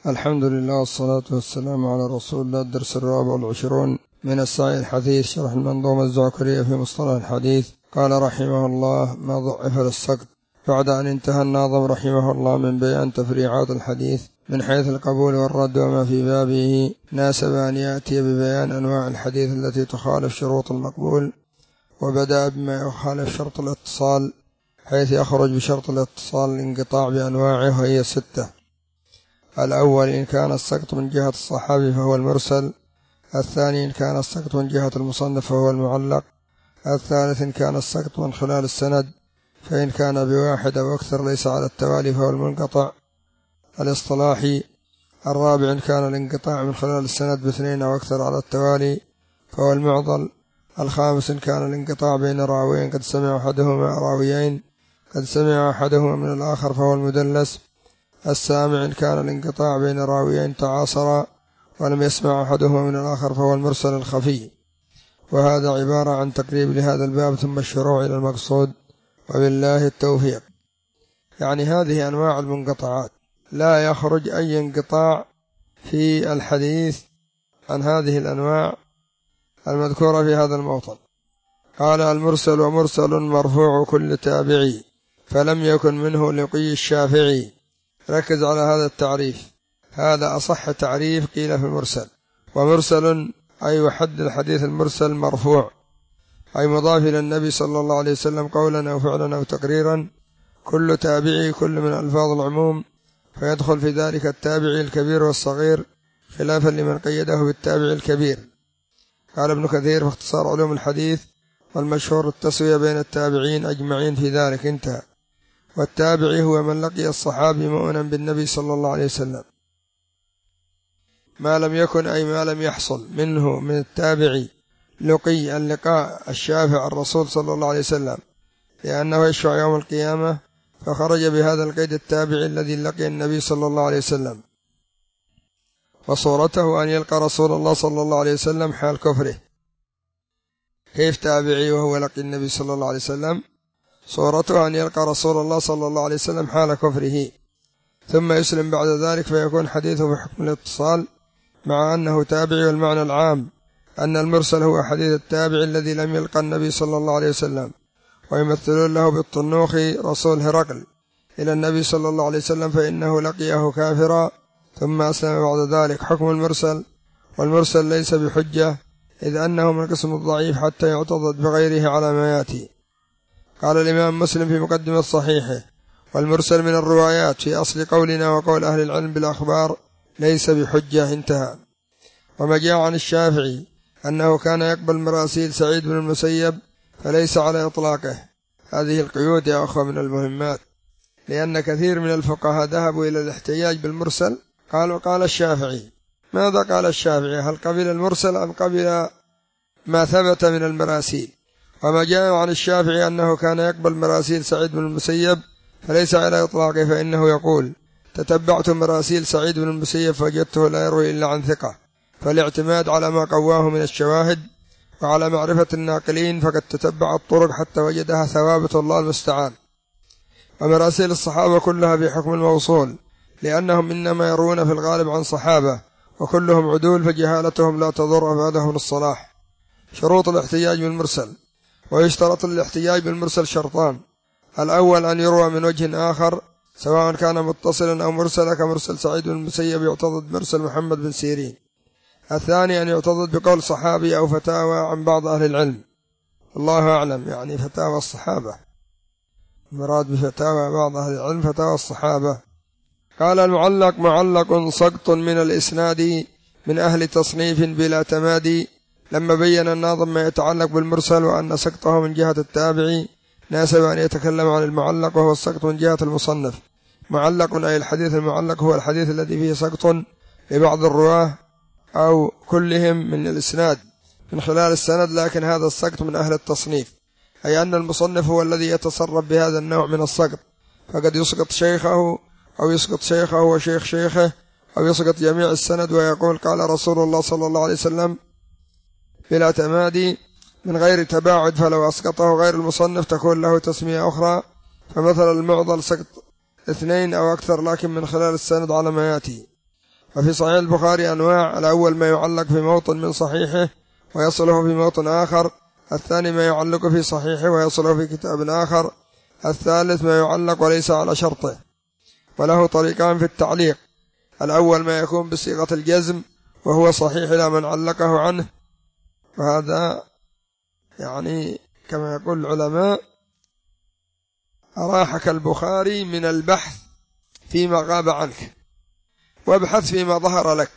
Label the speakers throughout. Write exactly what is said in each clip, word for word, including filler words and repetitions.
Speaker 1: الحمد لله والصلاة والسلام على رسول الله. الدرس الرابع والعشرون من السعي الحديث، شرح المنظومة الزعكرية في مصطلح الحديث. قال رحمه الله: ما ضعف للسقط. بعد أن انتهى الناظم رحمه الله من بيان تفريعات الحديث من حيث القبول والرد وما في بابه، ناسب أن يأتي ببيان أنواع الحديث التي تخالف شروط المقبول، وبدأ بما يخالف شرط الاتصال، حيث يخرج بشرط الاتصال الانقطاع بأنواعه، وهي ستة. الأول إن كان السقط من جهة الصحابي فهو المرسل. الثاني إن كان السقط من جهة المصنف فهو المعلق. الثالث إن كان السقط من خلال السند، فإن كان بواحد أو أكثر ليس على التوالي فهو المنقطع الاصطلاحي. الرابع إن كان الانقطاع من خلال السند باثنين أو أكثر على التوالي فهو المعضل. الخامس إن كان الانقطاع بين راويين قد سمع أحدهما راويين قد سمع أحدهما من الآخر فهو المدلس. السابع إن كان الانقطاع بين راويين تعاصرا ولم يسمع أحدهما من الآخر فهو المرسل الخفي. وهذا عبارة عن تقريب لهذا الباب ثم الشروع إلى المقصود، وبالله التوفيق. يعني هذه أنواع المنقطعات، لا يخرج أي انقطاع في الحديث عن هذه الأنواع المذكورة في هذا الموطن. قال: المرسل ومرسل مرفوع كل تابعي، فلم يكن منه لقي الشافعي. ركز على هذا التعريف، هذا أصح تعريف قيل في المرسل. ومرسل أي وحد الحديث المرسل مرفوع، أي مضاف إلى النبي صلى الله عليه وسلم قولا أو فعلا أو تقريرا، كل تابعي كل من ألفاظ العموم، فيدخل في ذلك التابعي الكبير والصغير، خلافا لمن قيده بالتابع الكبير. قال ابن كثير في اختصار علوم الحديث: والمشهور التسوية بين التابعين أجمعين في ذلك، انتهى. والتابعي هو من لقي الصحابي مؤمنا بالنبي صلى الله عليه وسلم، ما لم يكن أي ما لم يحصل منه من التابعي لقي اللقاء الشافع الرسول صلى الله عليه وسلم، لأنه يشفع يوم القيامة، فخرج بهذا القيد التابعي الذي لقي النبي صلى الله عليه وسلم. وصورته أن يلقى رسول الله صلى الله عليه وسلم حال كفره. كيف تابعي وهو لقي النبي صلى الله عليه وسلم؟ صورته أن يلقى رسول الله صلى الله عليه وسلم حال كفره، ثم يسلم بعد ذلك، فيكون حديثه بحكم الاتصال، مع أنه تابعي. والمعنى العام أن المرسل هو حديث التابعي الذي لم يلقى النبي صلى الله عليه وسلم. ويمثلون له بالطنوخي رسول هرقل إلى النبي صلى الله عليه وسلم، فإنه لقيه كافرا ثم أسلم بعد ذلك. حكم المرسل: والمرسل ليس بحجة، إذ أنه من قسم الضعيف حتى يعتضد بغيره على ما يأتي. قال الإمام مسلم في مقدمة صحيحه: والمرسل من الروايات في أصل قولنا وقول أهل العلم بالأخبار ليس بحجة، انتهى. وما جاء عن الشافعي أنه كان يقبل مراسيل سعيد بن المسيب فليس على إطلاقه. هذه القيود يا أخوة من المهمات، لأن كثير من الفقهاء ذهبوا إلى الاحتجاج بالمرسل. قالوا قال الشافعي. ماذا قال الشافعي؟ هل قبل المرسل أم قبل ما ثبت من المراسيل؟ وما جاء عن الشافعي أنه كان يقبل مراسيل سعيد بن المسيب فليس على إطلاقه، فإنه يقول: تتبعت مراسيل سعيد بن المسيب فوجدته لا يروي إلا عن ثقة، فالاعتماد على ما قواه من الشواهد وعلى معرفة الناقلين، فقد تتبع الطرق حتى وجدها ثوابت، الله المستعان. ومراسيل الصحابة كلها بحكم الموصول، لأنهم إنما يرون في الغالب عن صحابة وكلهم عدول، فجهالتهم لا تضر أفادهم الصلاح. شروط الاحتجاج بالمرسل: ويشترط الاحتجاج بالمرسل شرطان: الأول أن يروى من وجه آخر سواء كان متصلا أو مرسلا، كمرسل سعيد بن المسيب يعتضد مرسل محمد بن سيرين. الثاني أن يعتضد بقول صحابي أو فتاوى عن بعض أهل العلم، الله أعلم، يعني فتاوى الصحابة، مراد بفتاوى بعض أهل العلم فتاوى الصحابة. قال المعلق: معلق سقط من الإسناد من أهل تصنيف بلا تمادي. لما بين الناظم ما يتعلق بالمرسل وأن سقطه من جهة التابعي، ناسب أن يتكلم عن المعلق وهو السقط من جهة المصنف. معلق أي الحديث المعلق هو الحديث الذي فيه سقط لبعض الرواه أو كلهم من الإسناد من خلال السند، لكن هذا السقط من أهل التصنيف، أي أن المصنف هو الذي يتصرف بهذا النوع من السقط، فقد يسقط شيخه أو يسقط شيخه وشيخ شيخه أو يسقط جميع السند، ويقول قال رسول الله صلى الله عليه وسلم بلا تمادي من غير تباعد، فلو أسقطه غير المصنف تكون له تسمية أخرى. فمثل المعضل سقط اثنين أو أكثر لكن من خلال السند على ما يأتي. وفي صحيح البخاري أنواع: الأول ما يعلق في موطن من صحيحه ويصله في موطن آخر، الثاني ما يعلق في صحيحه ويصله في كتاب آخر، الثالث ما يعلق وليس على شرطه. وله طريقان في التعليق: الأول ما يكون بصيغة الجزم وهو صحيح إلى من علقه عنه، وهذا يعني كما يقول العلماء: أراحك البخاري من البحث فيما غاب عنك وابحث فيما ظهر لك.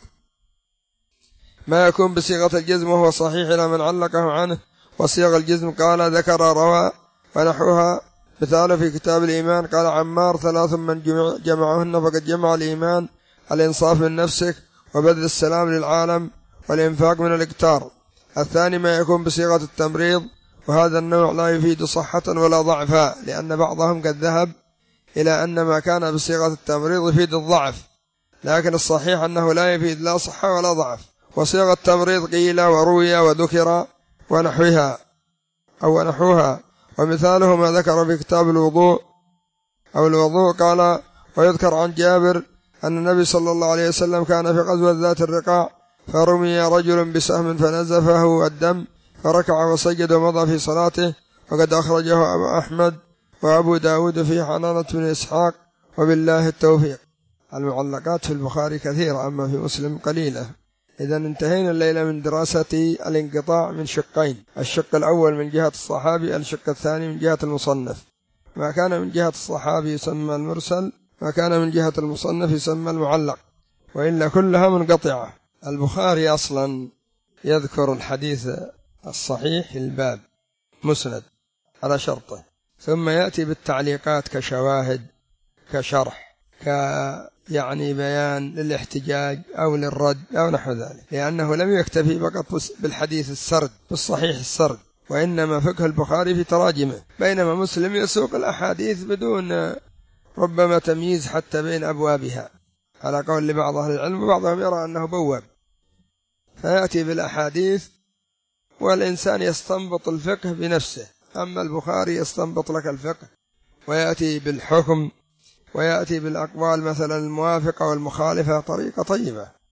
Speaker 1: ما يكون بصيغة الجزم وهو صحيح إلى من علقه عنه، وصيغ الجزم قال ذكر روى ونحوها. مثال في كتاب الإيمان قال عمار: ثلاث من جمعهن فقد جمع الإيمان: الإنصاف من نفسك، وبذل السلام للعالم، والإنفاق من الإكتار. الثاني ما يكون بصيغة التمريض، وهذا النوع لا يفيد صحة ولا ضعفا، لأن بعضهم قد ذهب إلى أن ما كان بصيغة التمريض يفيد الضعف، لكن الصحيح أنه لا يفيد لا صحة ولا ضعف. وصيغة التمريض قيل وروي وذكر ونحوها أو نحوها. ومثاله ما ذكر في كتاب الوضوء أو الوضوء قال: ويذكر عن جابر أن النبي صلى الله عليه وسلم كان في غزوة ذات الرقاع، فرمي رجل بسهم فنزفه الدم، فركع وسجد ومضى في صلاته، وقد أخرجه أبو أحمد وأبو داود في حنانة بن إسحاق، وبالله التوفيق. المعلقات في البخاري كثيرة، أما في مسلم قليلة. إذا انتهينا الليلة من دراسة الانقطاع من شقين: الشق الأول من جهة الصحابي، الشق الثاني من جهة المصنف. ما كان من جهة الصحابي يسمى المرسل، ما كان من جهة المصنف يسمى المعلق، وإلا كلها منقطعة. البخاري أصلا يذكر الحديث الصحيح في الباب مسند على شرطه، ثم يأتي بالتعليقات كشواهد كشرح ك يعني بيان للاحتجاج أو للرد أو نحو ذلك، لأنه لم يكتفي فقط بالحديث السرد بالصحيح السرد، وإنما فقه البخاري في تراجمه، بينما مسلم يسوق الأحاديث بدون ربما تمييز حتى بين أبوابها، على قول لبعض أهل العلم، وبعضهم يرى أنه بواب، فيأتي بالأحاديث والإنسان يستنبط الفقه بنفسه. أما البخاري يستنبط لك الفقه ويأتي بالحكم ويأتي بالأقوال مثلا الموافقة والمخالفة، طريقة طيبة.